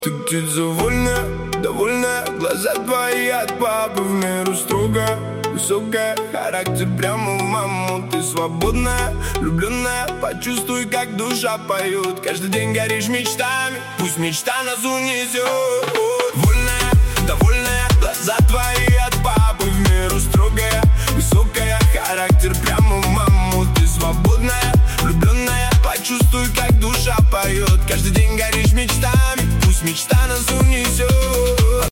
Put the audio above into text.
Ты птица вольная, довольная, глаза твои от папы в меру строго. Высокая, характер прямо в маму. Ты свободная, влюбленная, почувствуй, как душа поет. Каждый день горишь мечтами, пусть мечта нас унесет.